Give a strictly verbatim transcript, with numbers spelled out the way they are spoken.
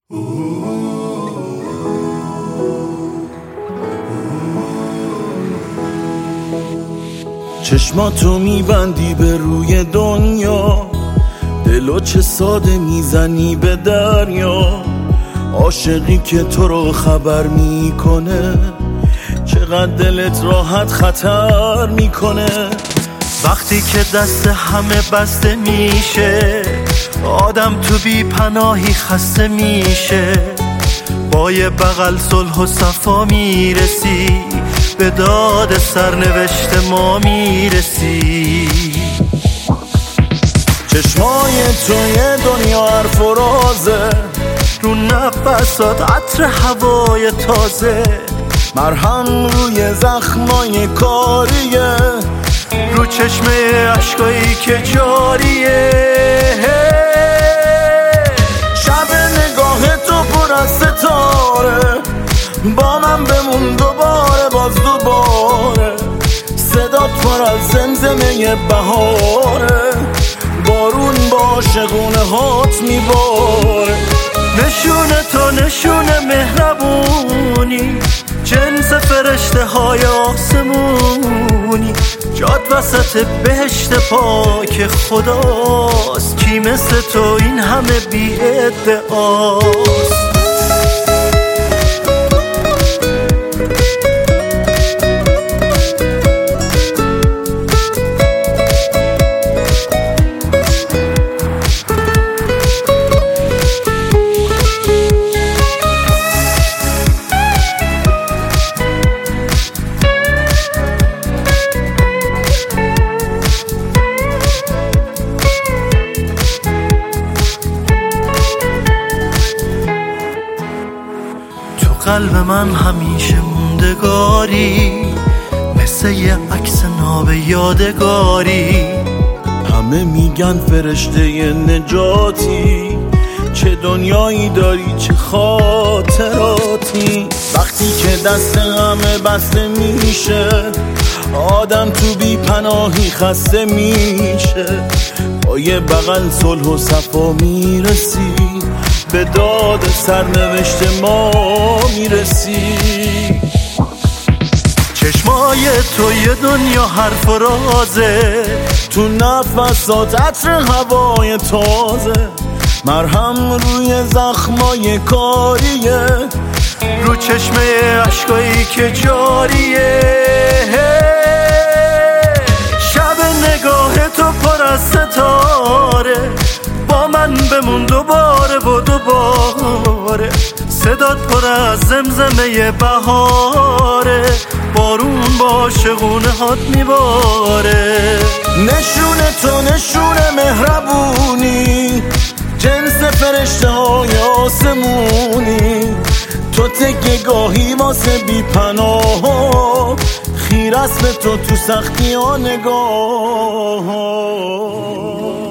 چشماتو میبندی به روی دنیا، دلو چه ساده میزنی به دریا. عاشقی که تو رو خبر میکنه، چقدر دلت راحت خطر میکنه. وقتی که دست همه بسته میشه، آدم تو بی پناهی خسته میشه. با یه بغل صلح و صفا میرسی، به داد سرنوشت ما میرسی. چشمای تو یه دنیا حرف و رازه، رو نفسات عطر هوای تازه. مرهم روی زخمای کاریه، رو چشمه عشقایی که جاریه. شب نگاه تو پر از ستاره، با من بمون دوباره باز دوباره. صدات پر از زمزمه بهاره، بارون با شگونه هات میباره. نشونه تو نشونه مهربونی، جنس فرشته های آسمونی. جاد وسط بهشت پاک خداست، کی مثل تو این همه بی ادعاست. قلب من همیشه موندگاری، مثل یه عکس ناب یادگاری. همه میگن فرشته نجاتی، چه دنیایی داری چه خاطراتی. وقتی که دست همه بسته میشه، آدم تو بی پناهی خسته میشه. با یه بغل صلح و صفا میرسی، به داد سرنوشت ما میرسی. چشمای تو یه دنیا حرف و رازه، تو نفسات عطر هوای تازه. مرهم روی زخمای کاریه، رو چشمه عشقایی که جاریه. شب نگاه تو پر از ستاره، با من بمون دوباره و دوباره. صدات پر از زمزمه بهاره، بارون با شگونه هات میباره. نشونه تو نشونه مهربونی، جنس فرشته های آسمونی. تو تکیه گاهی واسه بی پناه، خیر است به تو تو سختی ها نگاه.